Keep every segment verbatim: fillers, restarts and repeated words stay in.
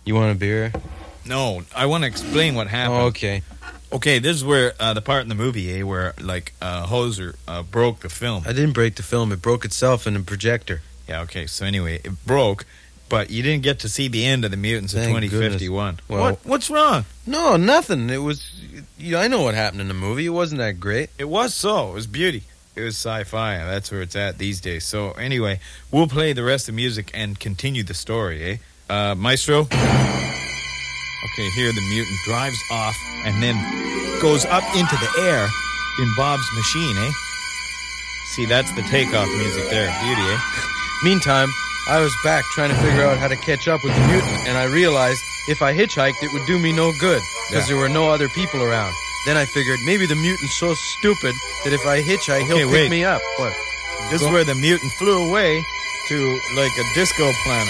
You want a beer? No, I want to explain what happened. Oh, okay. Okay, this is where uh, the part in the movie, eh, where like uh, Hoser uh, broke the film. I didn't break the film. It broke itself in the projector. Yeah, okay. So anyway, it broke, but you didn't get to see the end of the Mutants of Thank twenty fifty-one. goodness. Well- what? What's wrong? No, nothing. It was... You know, I know what happened in the movie. It wasn't that great. It was so. It was beauty. It was sci-fi. That's where it's at these days. So anyway, we'll play the rest of the music and continue the story, eh? Uh, Maestro? Okay, here the mutant drives off and then goes up into the air in Bob's machine, eh? See, that's the takeoff music there. Beauty, eh? Meantime, I was back trying to figure out how to catch up with the mutant, and I realized if I hitchhiked, it would do me no good, because Yeah. there were no other people around. Then I figured maybe the mutant's so stupid that if I hitchhike, he'll Okay, pick wait. me up. What? This is where the mutant flew away to, like, a disco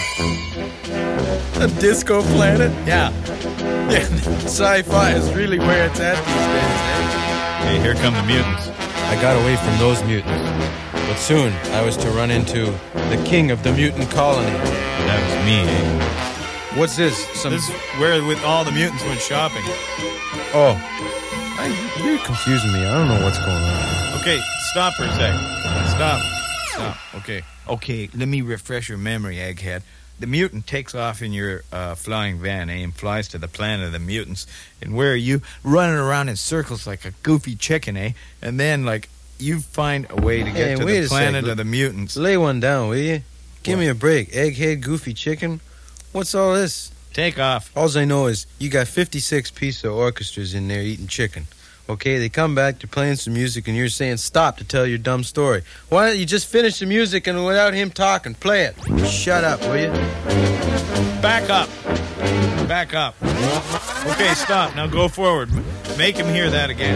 planet. A disco planet? Yeah. Yeah, sci-fi is really where it's at these days, eh? Okay, here come the mutants. I got away from those mutants, but soon I was to run into the king of the mutant colony. That was me, eh? What's this? Some... This is where with all the mutants went shopping. Oh, I, you're confusing me. I don't know what's going on. Okay, stop for a sec. Stop. Stop. Okay. Okay, let me refresh your memory, Egghead. The mutant takes off in your uh, flying van, eh, and flies to the planet of the mutants. And where are you? Running around in circles like a goofy chicken, eh? And then, like, you find a way to get Hey, to wait the a planet sec. of the mutants. Lay one down, will you? Give What? me a break. Egghead, goofy chicken. What's all this? Take off. All I know is you got fifty-six pieces of orchestras in there eating chicken. Okay, they come back, they're playing some music, and you're saying stop to tell your dumb story. Why don't you just finish the music and without him talking, play it? Shut up, will you? Back up. Back up. Okay, stop. Now go forward. Make him hear that again.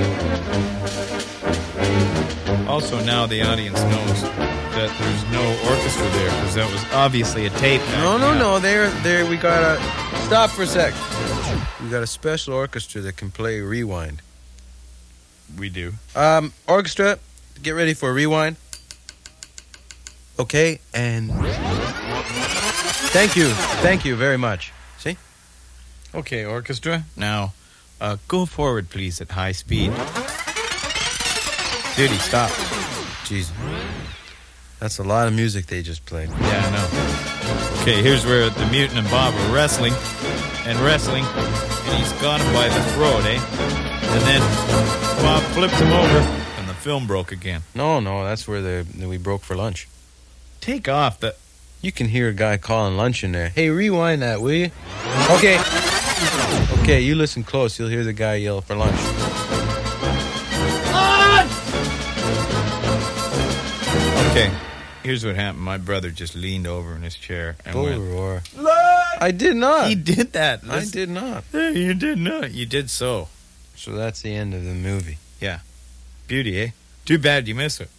Also, now the audience knows that there's no orchestra there, because that was obviously a tape. No, no, Yeah. no. There, there. We got a stop for a sec. We got a special orchestra that can play rewind. We do. Um, orchestra, get ready for a rewind. Okay, and thank you, thank you very much. See? Okay, orchestra. Now, uh, go forward, please, at high speed. Duty, stop. Jeez, that's a lot of music they just played. Yeah, I know. Okay, here's where the mutant and Bob are wrestling and wrestling, and he's got him by the throat, eh? And then Bob flipped him over, and the film broke again. No, no, that's where the we broke for lunch. Take off the... You can hear a guy calling lunch in there. Hey, rewind that, will you? Okay. Okay, you listen close. You'll hear the guy yell for lunch. Okay, here's what happened. My brother just leaned over in his chair and Bull went... roar. Lunch! I did not. He did that. I Listen. did not. You did not. You did so. So that's the end of the movie. Beauty, eh? Too bad you missed it.